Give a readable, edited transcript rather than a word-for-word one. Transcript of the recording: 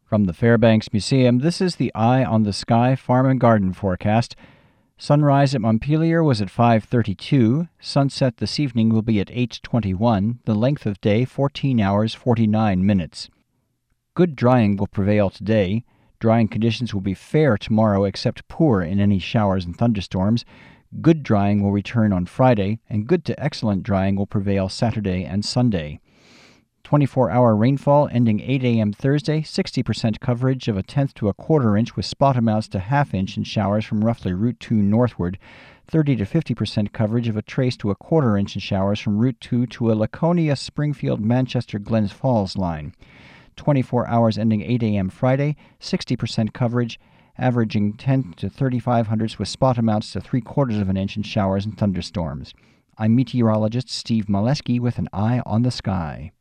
From the Fairbanks Museum, this is the Eye on the Sky Farm and Garden forecast. Sunrise at Montpelier was at 5:32. Sunset this evening will be at 8:21. The length of day 14 hours 49 minutes. Good drying will prevail today. Drying conditions will be fair tomorrow except poor in any showers and thunderstorms. Good drying will return on Friday, and good to excellent drying will prevail Saturday and Sunday. 24-hour rainfall ending 8 a.m. Thursday, 60% coverage of 1/10 to 1/4 inch with spot amounts to 1/2 inch in showers from roughly Route 2 northward, 30 to 50% coverage of 1/trace to 1/4 inch in showers from Route 2 to a Laconia, Springfield, Manchester, Glens Falls line. 24 hours ending 8 a.m. Friday, 60% coverage, averaging 10 to 35 hundredths with spot amounts to 3/4 inch in showers and thunderstorms. I'm meteorologist Steve Molesky with an Eye on the Sky.